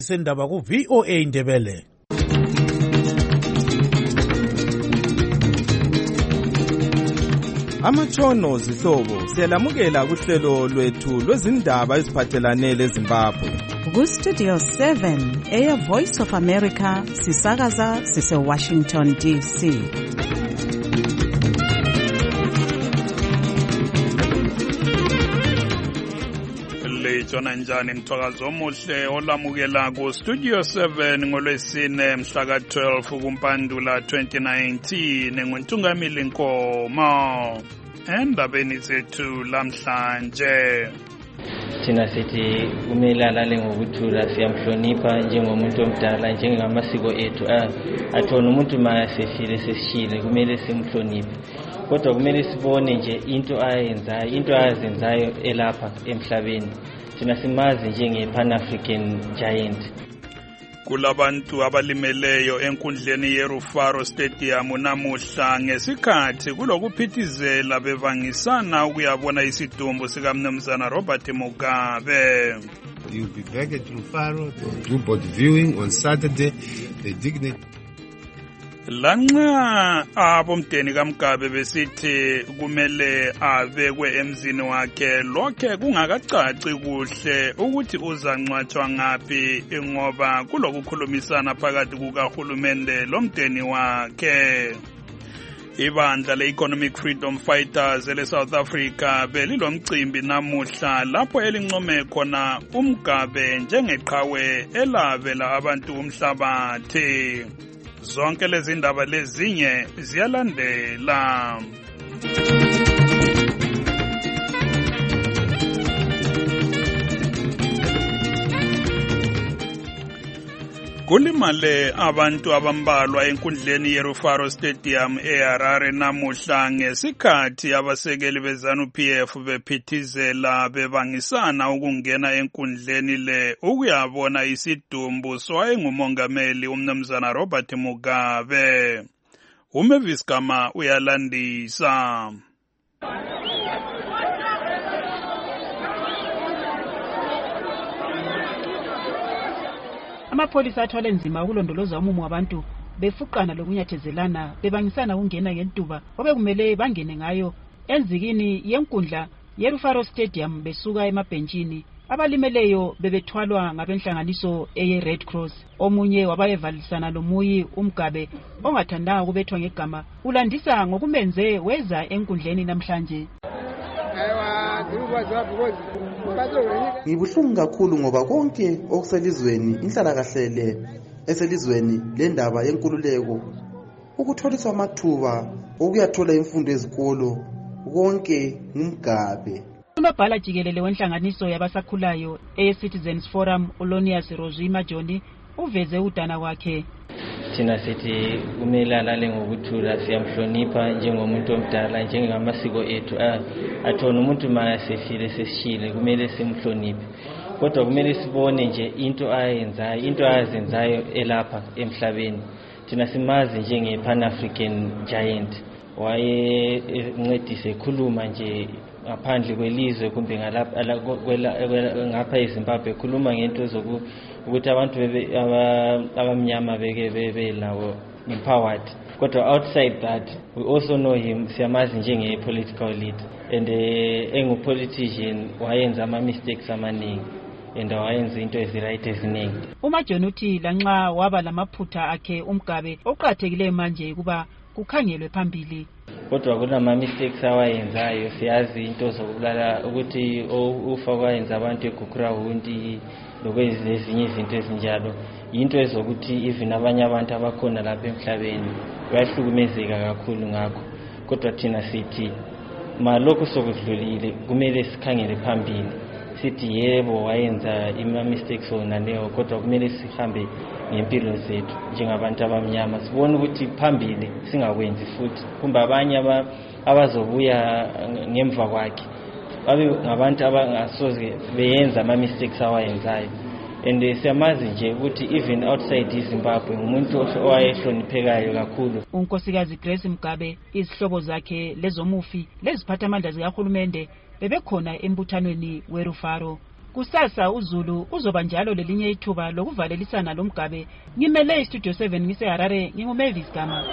Sendaba ku VOA Indebele. Amatshono zihlobo siyalamukela kuhlelo lwethu lwezindaba eziphathelane leZimbabwe. Ku Studio 7 Air Voice of America sisakaza sise Washington DC. Lejona njani mthwakazi omuhle olamukela ku Studio 7 ngolwesine mhla ka-12 kuMpandula 2019 nguNtungamili Nkomo. Endabeni zethu lamhlanje thina sithi kumele alale ngokuthula, siyamhlonipha njengomuntu omdala, njengamasiko ethu athona umuntu masefile sesishile kumele simhloniphe, kodwa kumele sibone nje into ayenzayo elapha emhlabeni. Thina simazi njenge-Pan-African giant. Kulabantu abalimeleyo enkundleni yeRufaro Stadium namuhla ngesikhathi kulokuphithizela bevangisana ukuyabona isidumbu sikaMnumzana Robert Mugabe. You'll be back at Rufaro to do board viewing on Saturday. The dignity. Lanxa abomdeni kaMgabe besithi kumele abekwe emzini wakhe, lokhe kungakacaci kuhle ukuthi uzancwatshwa ngaphi ngoba kulokukhulumisana phakathi kukahulumende lomdeni wakhe. Ibandla le-Economic Freedom Fighters ele-South Africa belilomcimbi namuhla lapho elincome khona uMgabe njengeqhawe elavela abantu umhlabathi. Zonke lezi ndaba lezinye ziyalandela. Kulimale abantu abambalwa enkundleni yeRufaro Stadium eHarare namuhla ngesikhathi abasekeli beZANU-PF bephithizela bebangisana ukungena enkundleni le ukuyabona isidumbu sowayengumongameli uMnumzana Robert Mugabe. Umavis Gama uyalandisa. Amapholisa athwala nzima ukulondoloza umumo wabantu befuqana lokunyathezelana bebangisana ukungena ngentuba obekumele bangene ngayo enzikini yenkundla yeRufaro Stadium besuka emabhentshini. Abalimeleyo bebethwalwa ngabenhlanganiso eye-Red Cross. Omunye wabayevalisana lomuyi uMgabe ongathandanga ukubethwa ngegama ulandisa ngokumenze weza enkundleni namhlanje. Ngibuhlungu kakhulu ngoba konke okuselizweni, inhlalakahle eselizweni lendaba yenkululeko, ukutholiswa amathuba okuyathola imfundo ezikolo, konke ngumgabe. Unobhala jikelele wenhlanganiso yabasakhulayo e-Citizens Forum uLonias Rozima Joni uveze udana wakhe. Thina sithi kumele alale ngokuthula, siyamhlonipha njengomuntu omdala, njengamasiko ethu athona umuntu masefile sesishile kumele simhloniphe, kodwa kumele sibone nje into ayenzayo elapha emhlabeni. Thina simazi njenge-Pan-African giant, wayencedise ekhuluma nje ngaphandle kwelizwe kumbe ngapha eZimbabwe, ekhuluma ngento ukuthi abantu abamnyama beke lawo empowered. Kodwa outside that we also know him, siyamazi njenge-political leader, and engu-politician wayenza ama-mistakes amaningi and wayenza into eziright eziningi. UMajoni uthi lanxa waba lamaphutha akhe uMgabe oqathekileyo manje kuba kukhangelwe phambili. Kodwa kunama-mistakes awayenzayo, siyazi into zokubulala ukuthi ufa kwayenza abantu eGukurawundi lokwezinye izinto ezinjalo, into ezokuthi even abanye abantu abakhona lapha emhlabeni bayahlukumezeka kakhulu ngakho. Kodwa thina sithi malokhu sokudlulile kumele sikhangele phambili, sithi yebo wayenza ima-mistakes onaleyo, kodwa kumele sihambe ngempilo zethu njengabantu abamnyama, sibone ukuthi phambili singakwenzi futhi kumbe abanye abazobuya ngemva kwakhe babe ngabantu abangasoze beyenza ama-mistakes awayenzayo. And siyamazi nje ukuthi even outside iZimbabwe umuntu owayehloniphekayo kakhulu. uNkosikazi Grace Mugabe, izihlobo zakhe lezomufi leziphathamandla zikahulumende bebekhona embuthanweni weRufaro. Kusasa uZulu uzoba njalo lelinye ithuba lokuvalelisana loMgabe. Ngimele iStudio 7 ngiseHarare, nginguMavis Gama.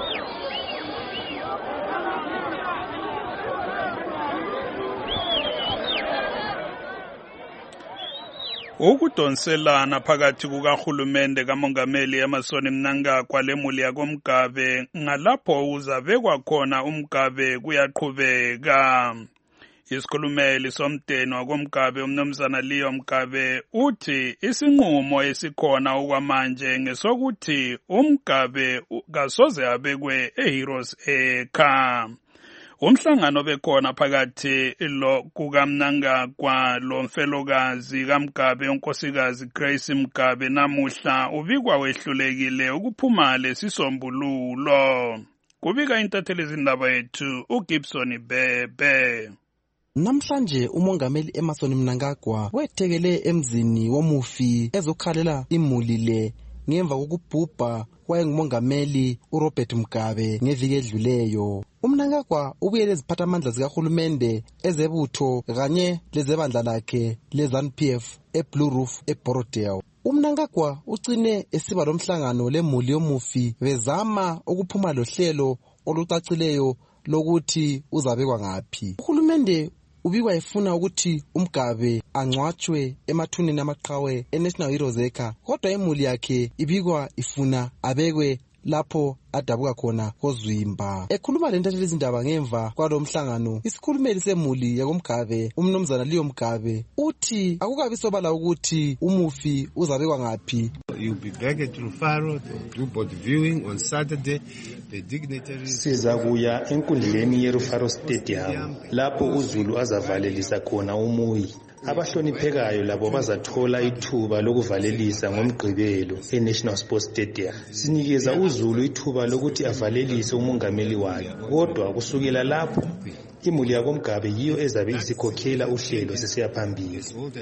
Ukudonselana phakathi kukahulumende kamongameli Emmerson Mnangagwa lemuli yakoMgabe ngalapho uzabekwa khona uMgabe kuyaqhubeka. Isikhulumeli somdeni wakoMgabe umnumzana Leo Mgabe uthi isinqumo esikhona okwamanje ngesokuthi uMgabe kasoze abekwe eHeroes Acre. Umhlangano bekhona phakathi lo kukaMnangagwa lo mfelokazi kaMgabe unkosikazi Grace Mgabe namuhla ubikwa wehlulekile ukuphuma lesisombululo. Kubika intatheli izindaba yethu uGibson Bebe. Namhlanje umongameli Emmerson Mnangagwa wethekele emzini womufi ezokhalela imuli le ngemva kokubhubha kwayengumongameli uRobert Mugabe ngeviki edluleyo. UMnangagwa ubuyele iziphathamandla zikahulumende ezebutho kanye lezebandla lakhe leZANU-PF eBlue Roof eBorodale. UMnangagwa ucine esiba lomhlangano lemuli yomufi bezama ukuphuma lohlelo olucacileyo lokuthi uzabekwa ngaphi. Uhulumende ubikwa efuna ukuthi uMgabe angcwatshwe emathuneni amaqhawe eNational Heroes Acre, kodwa imuli yakhe ibikwa ifuna abekwe lapho adabuka khona koZwimba. Ekhuluma lentatheli izindaba ngemva kwalomhlangano, isikhulumeli semuli yakoMgabe umnumzana Leo Mgabe uthi akukabi sobala ukuthi umufi uzabekwa ngaphi. You'll be back at Rufaro to do board viewing on Saturday. The dignitaries sizakuya enkundleni yeRufaro Stadium lapho uZulu azavalelisa khona umuyi. Abahloniphekayo labo bazathola ithuba lokuvalelisa ngomgqibelo eNational Sports Stadium. Sinikeza uZulu ithuba lokuthi avalelise umongameli wakhe, kodwa kusukela lapho imuli yakoMgabe yiyo ezabe isikhokhela uhlelo sesiya phambili.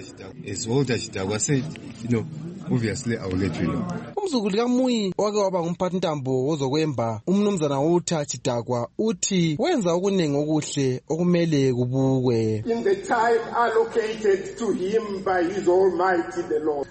As old as Chidagwa said, obviously I will let you know. Umzukulu kaMuyi wake waba ngumphathintambo wozokwemba umnumzana uTha Chidagwa uthi wenza okuningi okuhle okumele kubukwe. In the time allocated to him by his Almighty the Lord.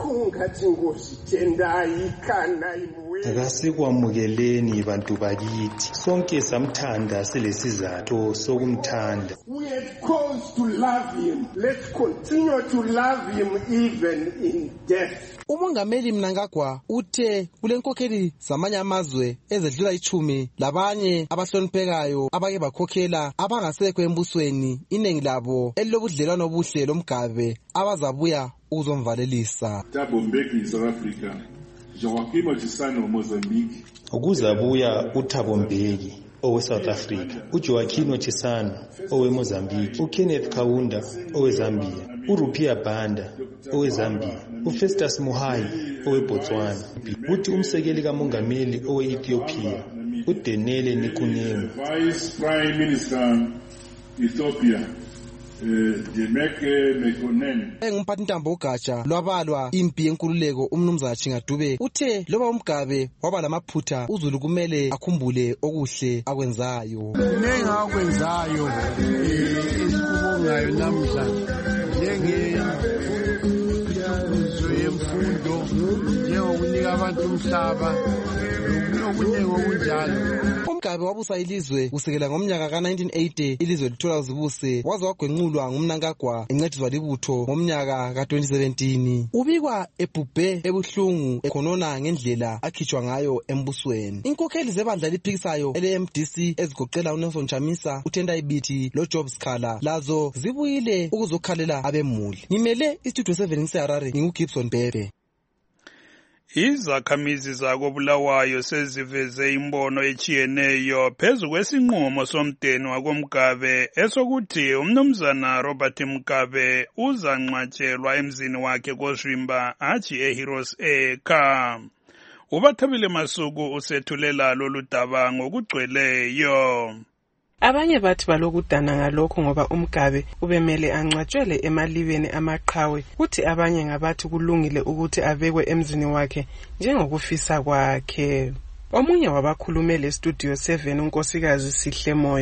Akasikwamukeleni bantu bakithi, sonke samthanda selesizathu sokumthanda. We have cause to love him. Let's continue to love him even in death. Umongameli Mnangagwa uthe kulenkokheli zamanye amazwe ezedlula 10 labanye abahloniphekayo abake bakhokhela abangasekho embusweni, iningi labo elilobudlelwano obuhle loMgabe abazabuya uzomvalelisa. Thabo Mbeki South Africa, Joaquim Chisano Mozambique. Ukuzabuya uThabo Mbeki owe South Africa, uJoaquim Chisano owe Mozambique, uKenneth Kaunda owe Zambia, uRupia Banda owe Zambia, uFestus Muhai owe Botswana, uthi umsekeli kamongameli owe Ethiopia, uDenele Nikunengu. Vice Prime Minister Ethiopia Engumphathintambo ugatsha lwabalwa impi yenkululeko umnumzana Chingadube uthe loba uMgabe waba lamaphutha uZulu kumele akhumbule okuhle akwenzayo. Nenga akwenzayo esikubongayo namhla yemfundo njengokunika abantu umhlaba nokunye okunjalo. uMgabe wabusa ilizwe kusekela ngomnyaka ka1980 ilizwe lithola uzibuse waze wagwenqulwa nguMnangagwa encediswa libutho ngomnyaka ka2017. Ubikwa ebhubhe ebuhlungu ekhonona ngendlela akhitshwa ngayo embusweni. Inkokheli zebandla liphikisayo eleMDC ezigoqela uNelson Chamisa, uTendai Biti loJob Skhala lazo zibuyile ukuzokhalela abemuli. Ngimele iStudio 7 ngiseHarare nginguGibson Bebe. Izakhamizi zakoBulawayo seziveze imbono echiyeneyo phezu kwesinqumo somdeni wakoMgabe esokuthi umnumzana Robert Mugabe uzanqatshelwa emzini wakhe koZwimba athi eHeroes Acre. Ubathabile Masuku usethulela lolu daba ngokugcweleyo. Abanye bathi balokudana ngalokho ngoba uMgabe ubemele angcwatshwele emalibeni amaqhawe, kuthi abanye ngabathi kulungile ukuthi abekwe emzini wakhe njengokufisa kwakhe. Omunye wabakhulumele eStudio 7 unkosikazi Sihle Moyo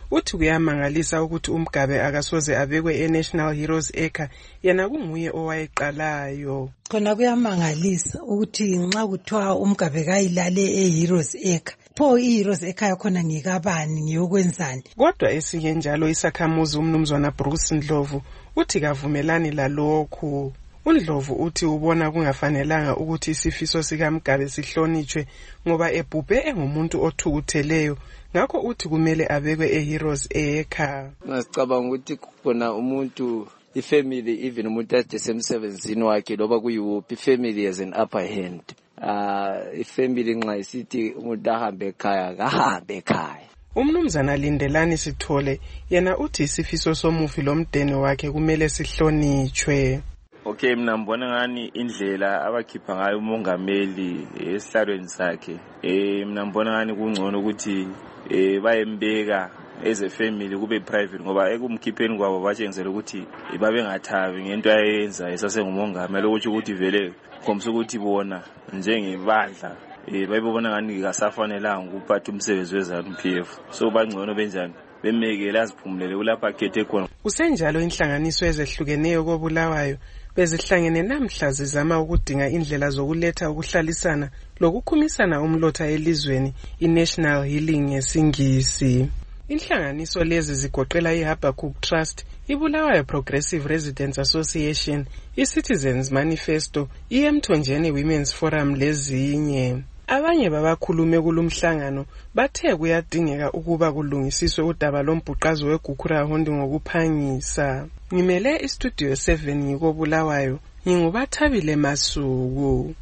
uthi kuyamangalisa ukuthi uMgabe akasoze abekwe eNational Heroes Acre yena kunguye owayeqalayo. Khona kuyamangalisa ukuthi nxa kuthiwa uMgabe kayilale eHeroes Acre, pho iHeroes Acre yakhona ngikabani ngiyokwenzani? Kodwa esike njalo isakhamuzi umnumzwana Bruce Ndlovu uthi kavumelani lalokhu. uNdlovu uthi ubona kungafanelanga ukuthi isifiso sikaMgabe sihlonitshwe ngoba ebhubhe engumuntu othukutheleyo, ngakho uthi kumele abekwe eHeroes Acre. Ngasicabanga ukuthi khona umuntu ifamily even umuntu adesemsebenzini wakhe loba kuyiwuphi ifamily has an upper hand. Ifamily nxa isithi umuntu ahambe ekhaya kahambe ekhaya. Umnumzana Lindelani Sithole yena uthi isifiso somufi lomdeni wakhe kumele sihlonitshwe. Okay, mina ngibona ngani indlela abakhipha ngayo umongameli esihlalweni sakhe. Mina ngibona ngani kungcono ukuthi bayembeka as a family kube private ngoba ekumkhipheni kwabo batshengizela ukuthi babengathabi ngento ayenza esasengumongameli ukuthi vele khomisa ukuthi bona njengebandla bayibona ngani kasafanelanga ukuphatha umsebenzi weZANU-PF. So bangcono benjani bemekele aziphumulele kulapha akhethe khona. Kusenjalo inhlanganiso ezehlukeneyo koBulawayo bezihlangene namhla zizama ukudinga indlela zokuletha ukuhlalisana lokukhumisana umlotha elizweni iNational Healing ngesingisi. Inhlanganiso lezi zigoqela iHabakkuk Trust, iBulawayo Progressive Residents Association, iCitizens Manifesto, iMthonjeni Women's Forum lezinye. Abanye babakhulume kulumhlangano bathe kuyadingeka ukuba kulungisiswe udaba lombhuqazo weGukurahundi ngokuphangisa. Ngimele iStudio 7 ngikoBulawayo, nginguBathabile Masuku.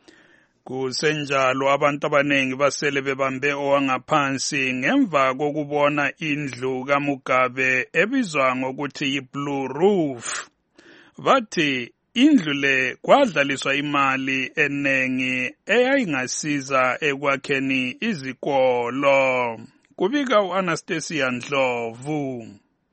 Kusenjalo abantu abanengi basele bebambe owangaphansi ngemva kokubona indlu kaMugabe ebizwa ngokuthi yiBlue Roof. Bathi indlu le kwadlaliswa imali enengi eyayingasiza ekwakheni izikolo. Kubika uAnastasia Ndlovu.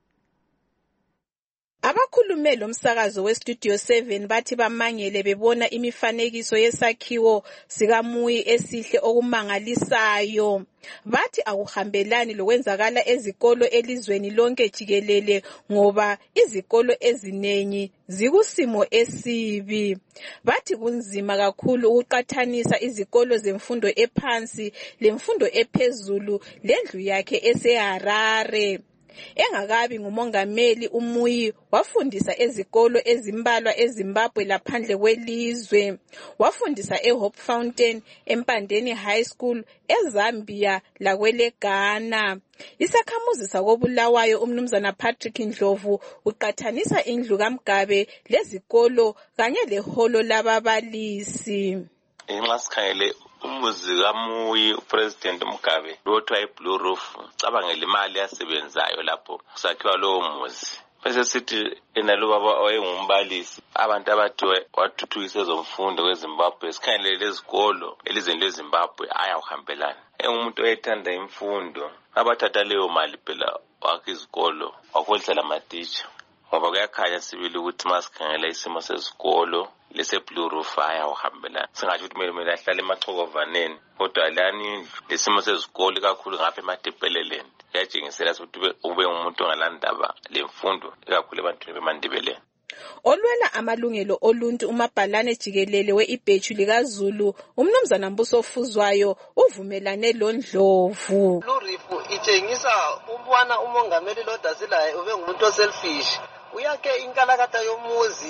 Abakhulume lo msakazo weStudio 7 bathi bamangele bebona imifanekiso yesakhiwo sikaMuyi esihle okumangalisayo. Bathi akuhambelani lokwenzakala ezikolo elizweni lonke jikelele ngoba izikolo ezinengi zikusimo esibi. Bathi kunzima kakhulu ukuqathanisa izikolo zemfundo ephansi lemfundo ephezulu lendlu yakhe eseHarare. Engakabi ngumongameli uMuyi wafundisa ezikolo ezimbalwa eZimbabwe laphandle kwelizwe. Wafundisa eHope Fountain, eMpandeni High School, eZambia lakweleGhana. Isakhamuzi sakoBulawayo umnumzana Patrick Ndlovu uqathanisa indlu kaMgabe lezikolo kanye leholo lababalisi. Nxa sikhangele umuzi kaMuyi uPresident Mugabe lothiwa iBlue Roof, cabangela imali yasebenzayo lapho kusakhiwa lowo muzi. Bese sithi enalo baba owayengumbalisi abantu abathi wathuthukisa ezomfundo kweZimbabwe, sikhangele lezikolo elizweni leZimbabwe ayawuhambelana. Engumuntu oyethanda imfundo abathatha leyo mali phela wakhe izikolo wakholisa lamatitsha. Ngoba kuyakhanya sibili ukuthi masikhangela isimo sezikolo leseBlue Roof ayawuhambelana. Singathi ukuthi kumele ahlale emachokovaneni kodwa lani lesimo sezikolo kakhulu ngapha emadebheleleni yatshengisela ukuthi ube ngumuntu ongalandaba lemfundo kakhulu ebantwini bemandebeleni. Olwela amalungelo oluntu umabhalane jikelele weIbheju likaZulu umnumzana Mbuso Fuzwayo uvumelane loNdlovu. Blue Roof itshengisa ubona umongameli loDasilaye ube ngumuntu oselfish. Uyakhe inkalakatha yomuzi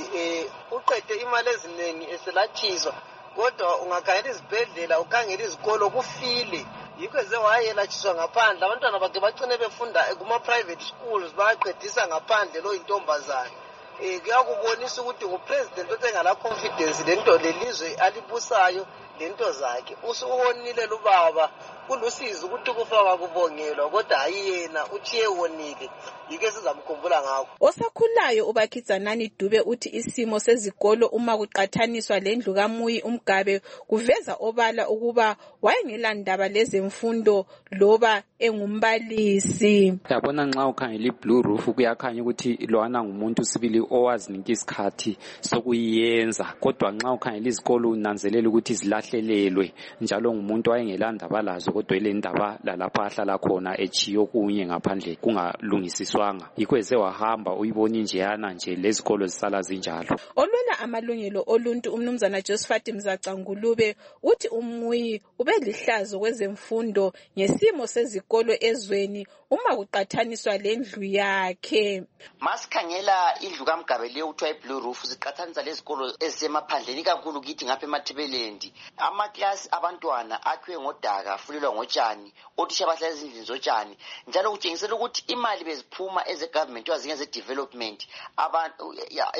uqede imali eziningi eselathiswa kodwa ungakhangela izibhedlela ukhangela izikolo kufile. Yikho eze wayelatshiswa ngaphandle abantwana bakhe bagcine befunda kuma private schools bayaqedisa ngaphandle lo intombazana. Kuyakubonisa ukuthi uPresident otengala confidence lento lelizwe alibusayo lento zakhe. Usubonile lubaba kulusizi ukuthi kufa kubongelwa kodwa ayiyena uthiye wonile. Yike sizamkhumbula ngakho. Osakhulayo uBakhidzanani Dube uthi isimo sezikolo uma kuqathaniswa lendlu kaMuyi uMgabe kuveza obala ukuba wayengelandaba lezemfundo loba engumbalisi. Yabona nxa ukhangela iBlue Roof kuyakhanya ukuthi lowana ngumuntu sibili owazinika isikhathi sokuyenza, kodwa nxa ukhangela izikolo unanzelela ukuthi zilahla ahlelelwe njalo ngumuntu wayengelandaba lazo kodwa ile ndaba lalapha ahlala khona echiyo kunye ngaphandle kungalungisiswanga yikho eze wahamba uyibona injeyana nje lezikolo zisala zinjalo. Olwela amalungelo oluntu umnumzana Josephat Mzaqangulube uthi umuyi ube lihlazo kwezemfundo ngesimo sezikolo ezweni uma kuqathaniswa lendlu yakhe. Masikhangela indlu kaMgabe leyo kuthiwa iBlue Roof siqathanisa lezikolo ezisemaphandleni kakhulu kithi ngapha eMathebelendi. Amaklasi abantwana akhiwe ngodaka afulelwa ngotshani, othisha bahlala ezindlini zotshani. Njalo kutshengisela ukuthi imali beziphuma eze-government wazinye ze-development abantu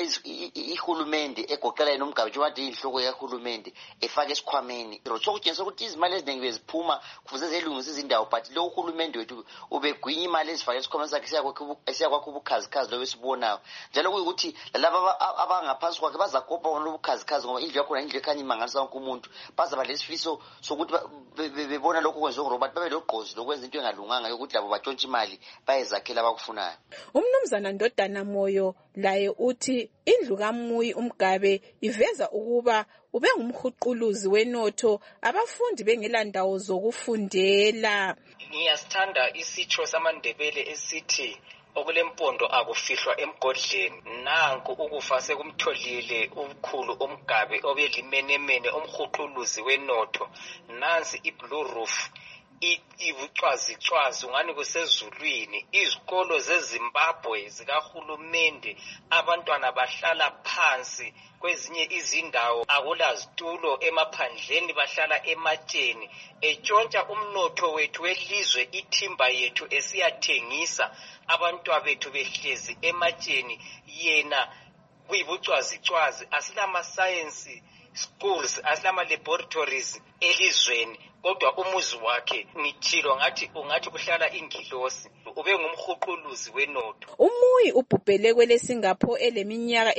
ihulumende egoqela nomGabe njengoba inhloko yahulumende efake esikhwameni. So kutshengisela ukuthi izimali eziningi beziphuma kufuze zelungise izindawo but lo uhulumende wethu ubegwinya imali ezifake esikhwameni sakhe esiyakwakho ubukhazikhazi lo besibonayo. Njalo kuyikuthi laba abangaphansi kwakhe bazakopa ubukhazikhazi ngoba indlu yakhona indlu ekhanya imangalisa wonke umuntu. Bazaba lesifiso sokuthi bebona lokho kwenziwa nguRobert babe logqozi lokwenza into engalunganga yokuthi labo batshontshe imali bayezakhela abakufunayo. Umnumzana Ndodana Moyo laye uthi indlu kaMuyi uMgabe iveza ukuba ube ngumhuquluzi wenotho abafundi bengelandawo zokufundela. Ngiyasithanda isitsho samaNdebele esithi okulempondo akufihlwa emgodleni. Nanku ukufa sekumtholile umkhulu uMgabe obelimenemene umhuquluzi wenotho. Nansi iBlue Roof ibucwazicwazi ungani kusezulwini. Izikolo zeZimbabwe zikahulumende abantwana bahlala phansi, kwezinye izindawo akula zitulo, emaphandleni bahlala ematsheni. Etshontsha umnotho wethu welizwe, ithimba yethu esiyathengisa, abantwana bethu behlezi ematsheni. Yena kuyibucwazicwazi, asilama science schools, asilama laboratories elizweni, kodwa umuzi wakhe ngithilo ungathi kuhlala ingilosi. Ube ngumhuquluzi wenotho. Umuyi ubhubhele kwele Singapore eleminyaka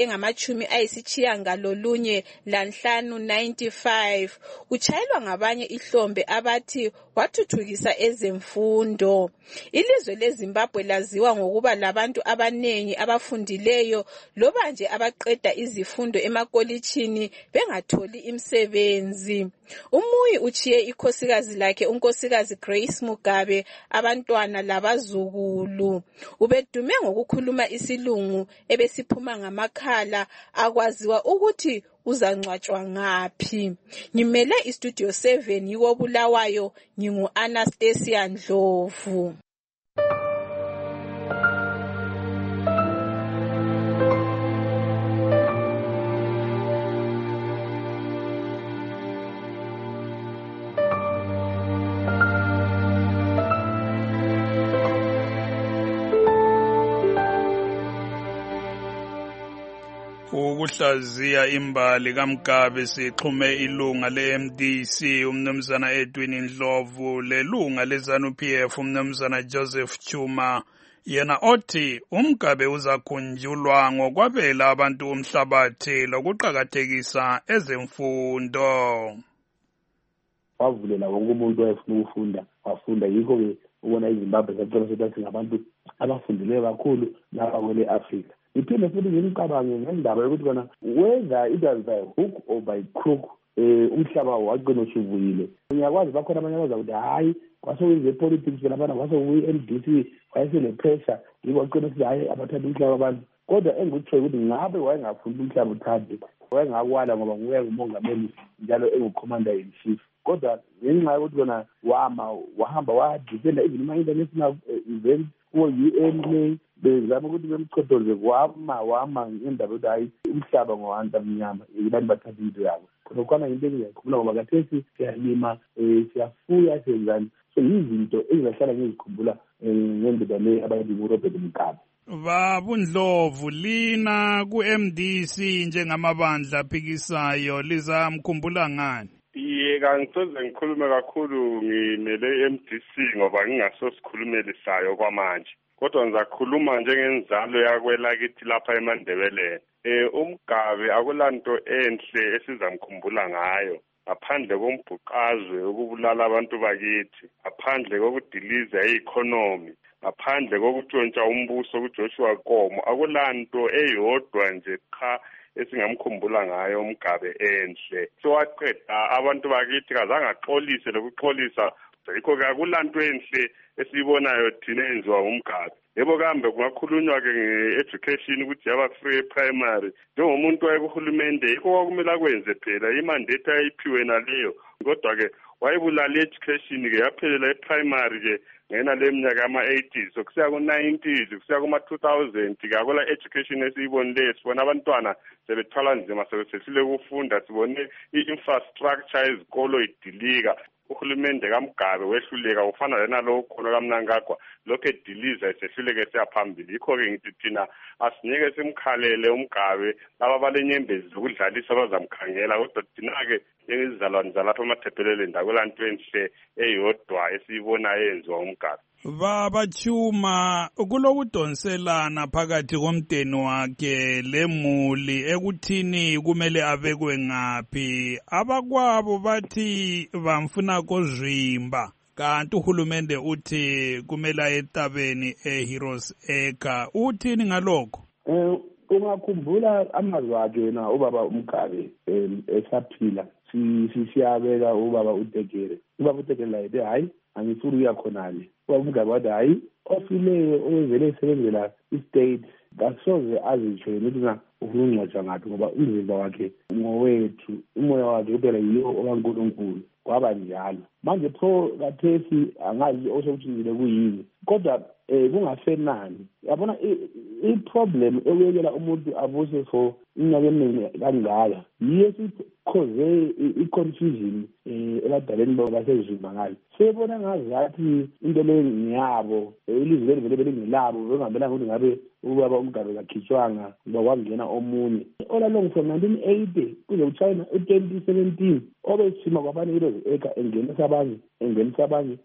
engamachumi lanhlanu 95. Uchayelwa ngabanye ihlombe abathi wathuthukisa ezemfundo. Ilizwe leZimbabwe laziwa ngokuba labantu abanengi abafundileyo loba nje abaqeda izifundo emakolitshini bengatholi imisebenzi. Umuyi uchiye ikhosikazi lakhe unkosikazi Grace Mugabe, abantwana labazukulu. Ubedume ngokukhuluma isilungu ebesiphuma ngamakhala, akwaziwa ukuthi uzangcwatshwa ngaphi. Ngimele iStudio 7 yiwo Bulawayo, ngingu Anastasia Ndlovu. Ukuhlaziya imbali kaMgabe sixhume ilunga leMDC umnumzana Edwin Ndlovu lelunga leZANU-PF umnumzana Joseph Chuma, yena othi uMgabe uzakhunjulwa ngokwabela abantu umhlabathi lokuqakathekisa ezemfundo. Wavulela wonke umuntu wayefuna ukufunda wafunda. Yikho-ke ubona iZimbabwe sacela sokuthi singabantu abafundileyo kakhulu lapha kwele Afrika. Iphinde futhi ngimcabange ngendaba yokuthi kona whether it was by hook or by crook umhlaba wagcina usuvuyile. Ngiyakwazi bakhona abanye abazakuthi hayi kwasekwenze politics labana kwasekwi-NDC wayesele pressure yiko wagcina sithi hayi abathatha umhlaba abantu. Kodwa engikutshoyo ukuthi ngabe wayengafuni umhlaba uthathe, wayengakwala ngoba nguye ngumongameli njalo engucommander in chief. Kodwa ngenxa yokuthi kona wahamba wadefenda even ama-international events kuwo-UN bezama ukuthi bemchodoze wama ngendaba yokuthi hayi umhlaba ngowabantu abamnyama abantu bathatha into yabo. Khona into engiyakhumbula ngoba kathesi siyalima, siyafuya, siyenzani. So yizinto engizahlala ngizikhumbula ngendaba le abayithi nguRobert Mugabe. Baba Ndlovu, lina ku-MDC njengamabandla aphikisayo lizamkhumbula ngani? Kangisoze ngikhulume kakhulu ngimele MDC ngoba ngingasosikhulumeli sayo kwamanje. Kodwa ngizakhuluma njengenzalo yakwelakithi lapha eMandebeleni. UMgabe akulanto enhle esizamkhumbula ngayo. Ngaphandle kombhuqazwe ukubulala abantu bakithi, ngaphandle kokudiliza i-economy, ngaphandle kokutshontsha umbuso kuJoshua Nkomo, akulanto eyodwa nje cha esingamkhumbula ngayo uMgabe enhle. Sowaqeda abantu bakithi kazange axolise lokuxolisa, yikho-ke akulanto enhle esiyibonayo thina enziwa uMgabe. Yebo kambe kungakhulunywa-ke nge-education ukuthi yaba free primary. Njengomuntu wayekuhulumende yikho kwakumele akwenze phela, imandate ayiphiwe naleyo. Kodwa-ke wayebulala i-education-ke yaphelela e-primary-ke ngena le minyaka yama-80s, so kusiya ku-90s, kusiya kuma-2000-ke akola education esiyibonileyo sibona abantwana sebethwala nzima sebesehlule ukufunda, sibone i-infrastructure ezikolo idilika. Uhulumende kaMgabe wehluleka ufana lena lo khona kaMnangagwa lokho ediliza esehluleke siyaphambili. Yikho-ke ngithi thina asinike simkhalele uMgabe laba balenyembezi zokudlalisa abazamkhangela, kodwa thina-ke njengezizalwane zalapha emathebheleleni ndakulanto enhle eyodwa esiyibona yenziwa uMgabe. Baba Chuma, kulokudonselana phakathi komdeni wakhe lemuli ekuthini kumele abekwe ngaphi. Abakwabo bathi bamfuna kozwimba, kanti uhulumende uthi kumele etabeni eHeroes Acre. Uthini ngalokho? Ungakhumbula amazwi akhe na ubaba uMgabe esaphila siyabeka ubaba uTekere. Ubaba uTekere la ethi hayi angifuni uyakhonale. Ubaba uMgabe wathi hayi ofileyo owevele esebenzela istate kasoze azitsho ukuthi na ufuna ungcwatshwa ngaphi ngoba umzimba wakhe ngowethu, umoya wakhe kuphela yiwo okaNkulunkulu. Kwaba njalo manje pho kathesi angazi osokuthile kuyini, kodwa kungasenani. Yabona i-problem ekuyekela umuntu abuse for iminyaka eminingi kangaka yiyo sikhoze i-confusion ebadaleni basezimba ngayo. Sebona ngazathi into leyo ngiyabo, ilizwe leli vele belingelabo, bengambelanga ukuthi ngabe ubaba uMgabe kakhitshwanga ngoba kwangena omunye. All along from 1980 kuze uChina u-2017 obesima kwabanye iHeroes Acre engenisa abanye.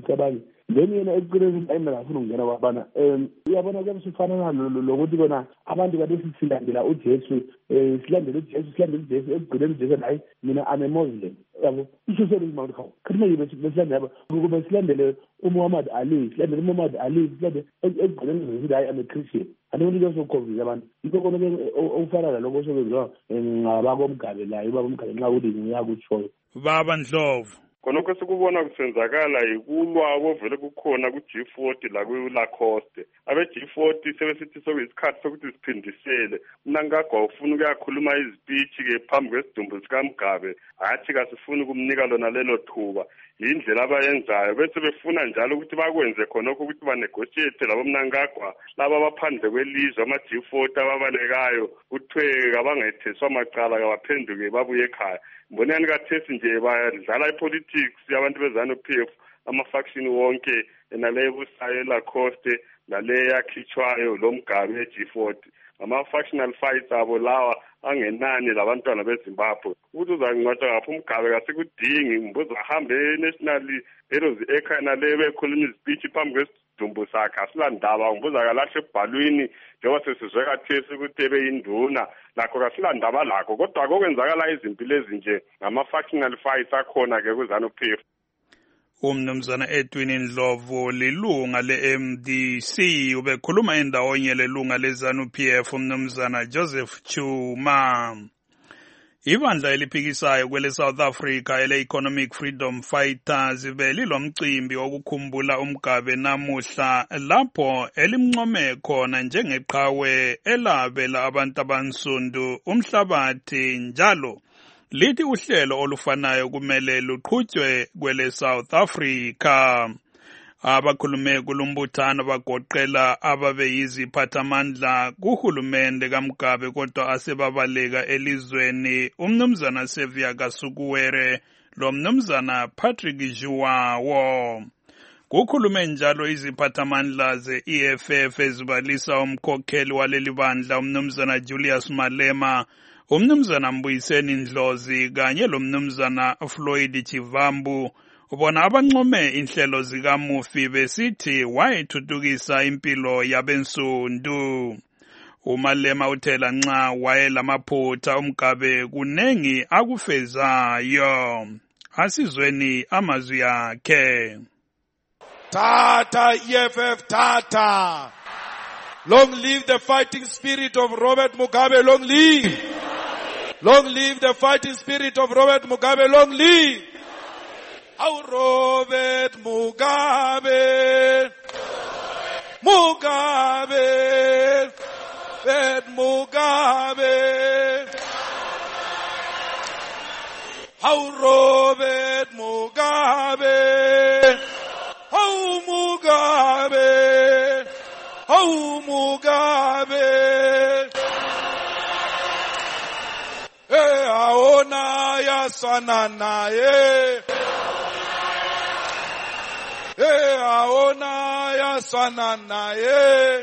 Then yena ekugcineni ayimela afuna ukungena kwabana. Uyabona ke sifana lokuthi kona abantu kade silandela uJesu, silandela uJesu ekugcineni uJesu hayi mina ame Muslim. Yabo isho selizima ukuthi kathina yibe besilandela kube silandele uMuhammad Ali, silandele uMuhammad Ali, silandele ekugcineni ukuthi hayi ame Christian. Anoni ke sokhombiza abantu yikho kona ke ofana laloko sobenziwa ngabakomgabe la ubaba uMgabe nxa ukuthi ngiyakutshoyo. Baba Ndlovu, khonokho sikubona kusenzakala yikulwa obovele kukhona ku-G40 la ku-Lacoste. Abe-G40 sebesithi sokuyisikhathi sokuthi siphindisele. Mnangagwa ufuna ukuyakhuluma izipitshi-ke phambi kwesidumbu sikaMgabe, hathi kasifuni ukumnika lona lelo thuba. Yindlela abayenzayo bese befuna njalo ukuthi bakwenze khonokho ukuthi banegotiate labo Mnangagwa laba abaphandle kwelizwe ama-G40 ababalekayo kuthiwe kabangetheswa amacala kabaphenduke babuye ekhaya. Mbonani kathesi nje badlala ipolitics yabantu beZANU-PF ama-faction wonke naleyo busayo eLacoste naleyo yakhitshwayo lo Mgabe e-G40 ama-factional fights abo lawa angenani labantwana beZimbabwe. Ukuthi uzangcwatshwa ngaphi uMgabe kasekudingi mbuzo ahambe e-National Heroes Acre naleyo bekhuluma izipitshi phambi kwesidumbu sakhe asilandaba ngibuza kalahle ebhalwini njengoba sesizwe kathesi ukuthi ebeyinduna lakho kasilandaba lakho, kodwa kokwenzakala izimpilo ezinje ngama-factional fights akhona-ke kuZANU-PF. Umnumzana Edwin Ndlovu lilunga le-MDC ubekhuluma endawonye lelunga le-ZANU-PF umnumzana Joseph Chuma. Ibandla eliphikisayo kwele South Africa ele-Economic Freedom Fighters belilomcimbi wokukhumbula uMgabe namuhla lapho elimncome khona njengeqhawe elabela abantu abansundu umhlabathi njalo. Lithi uhlelo olufanayo kumele luqhutshwe kwele South Africa. Abakhulume kulumbuthano bagoqela ababeyiziphathamandla kuhulumende kaMgabe kodwa asebabaleka elizweni umnumzana Sevia Kasukuwere lo mnumzana Patrick Juwawo. Kukhulume njalo iziphathamandla ze-EFF ezibalisa umkhokheli waleli bandla umnumzana Julius Malema, umnumzana Mbuyiseni Ndlozi kanye lo mnumzana Floyd Chivambu. Ubona abancome inhlelo zikaMufi besithi wayethuthukisa impilo yabensundu. uMalema uthela nxa wayelamaphutha uMgabe kunengi akufezayo. Asizweni amazwi akhe. Tata EFF Tata. Long live the fighting spirit of Robert Mugabe, long live. Long live the fighting spirit of Robert Mugabe. Long live. Our Robert Mugabe. Mugabe. Robert Mugabe. Our Robert Mugabe. Oh Mugabe. Oh Mugabe. Aona ya sanana ye. Aona ya sanana ye.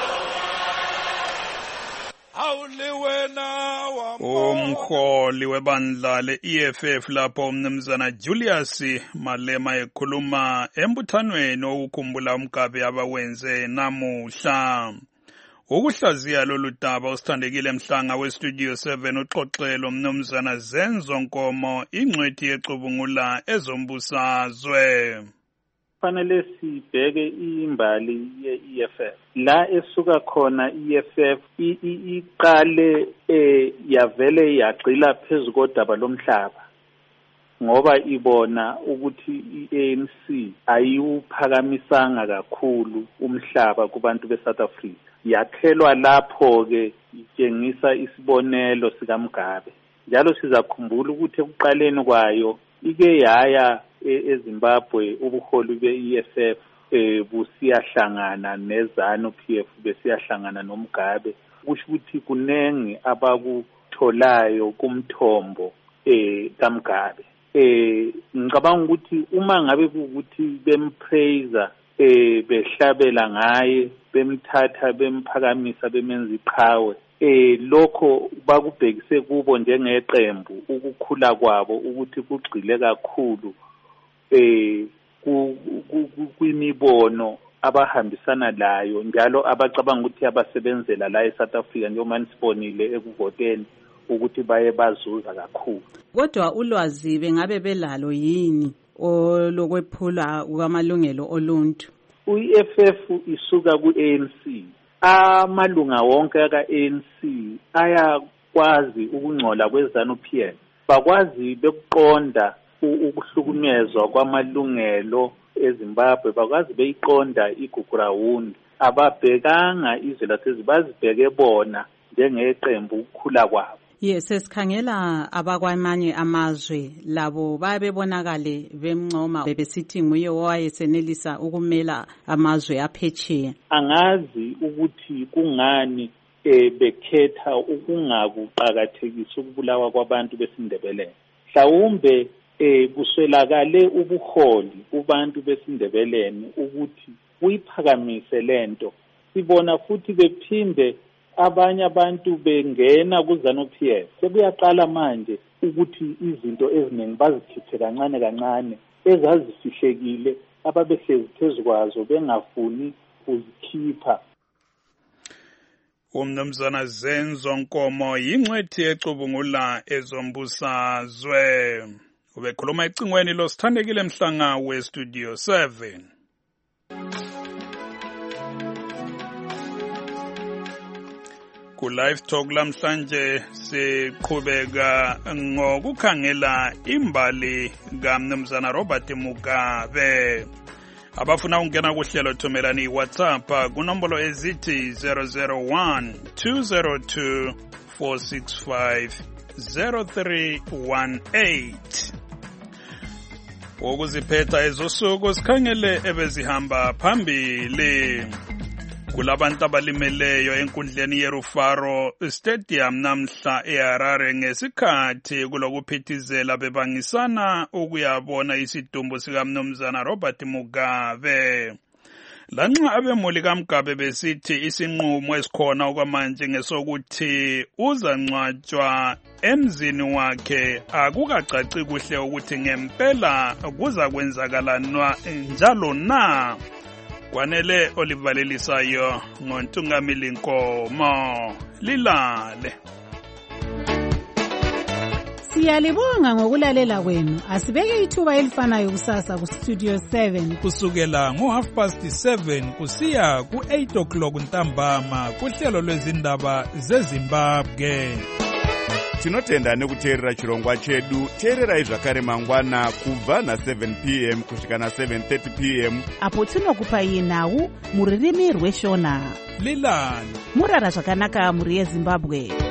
Umholi webandla le-EFF lapho umnumzana Julius Malema ekhuluma embuthanweni okukhumbula umgabe abawenze namuhla. Ukuhlaziya lolu daba usithandekile Mhlanga weStudio 7 uxoxelo umnumzana Zenzo Nkomo ingcwethi yecubungula ezombusazwe. Fanele sibheke imbali ye-EFF la esuka khona i-EFF iqale yavele yagxila phezu kodaba lomhlaba ngoba ibona ukuthi i-ANC ayiwuphakamisanga kakhulu umhlaba kubantu beSouth Africa. Yakhelwa lapho ke itshengisa isibonelo sikaMgabe. Njalo sizakhumbula ukuthi ekuqaleni kwayo ike yaya eZimbabwe ubuholi be-EFF busiyahlangana neZANU-PF besiyahlangana noMgabe kusho ukuthi kunenge abakutholayo kumthombo kaMgabe. Ngicabanga ukuthi uma ngabe ukuthi bempraise behlabela ngaye bemthatha bemphakamisa bemenza iqhawe lokho bakubhekise kubo njengeqembu ukukhula kwabo ukuthi kugxile kakhulu kwimibono abahambisana layo njalo abacabanga ukuthi abasebenzela la eSouth Africa njengoba nisibonile ekuvoteni ukuthi baye bazuza kakhulu. Kodwa ulwazi bengabe belalo yini olokwephula kwamalungelo oluntu? I-EFF isuka ku-ANC. Amalunga wonke aka-ANC ayakwazi ukungcola kweZANU-PF. Bakwazi bekuqonda ukuhlukunyezwa kwamalungelo eZimbabwe, bakwazi beyiqonda igugrawundi. Ababhekanga izwe bazibheke bona njengeqembu ukukhula kwabo. Yes, sesikhangela abakwamanye amazwe labo babebonakale bemncoma bebesithi nguye owayesenelisa ukumela amazwe aphetsheya. Angazi ukuthi kungani bekhetha ukungakuqakathekisa ukubulawa kwabantu besindebeleni. Mhlawumbe kuswelakale ubuholi kubantu besindebeleni ukuthi kuyiphakamise lento. Sibona futhi bephinde abanye abantu bengena kuZANU-PF. Sekuyaqala manje ukuthi izinto eziningi bazikhiphe kancane kancane ezazifihlekile ababehlezi phezu kwazo bengafuni ukuzikhipha. Umnumzana Zenzo Nkomo yingcwethi ecubungula ezombusazwe. Ubekhuluma ecingweni losithandekile Mhlanga weStudio 7. Ku-Live Talk lamhlanje siqhubeka ngokukhangela imbali kaMnumzana Robert Mugabe. Abafuna ukungena kuhlelo thumelani iWhatsApp kunombolo ezithi 001-202-465-0318. Ukuziphetha ezosuku sikhangele ebezihamba phambili. Kulabantu abalimeleyo enkundleni yeRufaro Stadium namhla eHarare ngesikhathi kulokuphithizela bebangisana ukuyabona isidumbu sikaMnumzana Robert Mugabe. Lanxa abemuli kaMgabe besithi isinqumo esikhona okwamanje ngesokuthi uzangcwatshwa emzini wakhe akukacaci kuhle ukuthi ngempela kuza kwenzakala njalo na. Kwanele olivalelisayo ngontungamili Nkomo lilale. Siyalibonga ngokulalela kwenu. Asibeke ithuba elifanayo kusasa kuStudio 7 kusukela ngo7:30 kusiya ku8 o'clock ntambama kuhlelo lwezindaba zeZimbabwe. tinotenda nekuteerera chirongwa chedu. Teererai zvakare mangwana kubva na7 p.m. kusvika na7:30 p.m. apo tinokupai nhau mururimi rweshona. Lilani murara zvakanaka muri yeZimbabwe.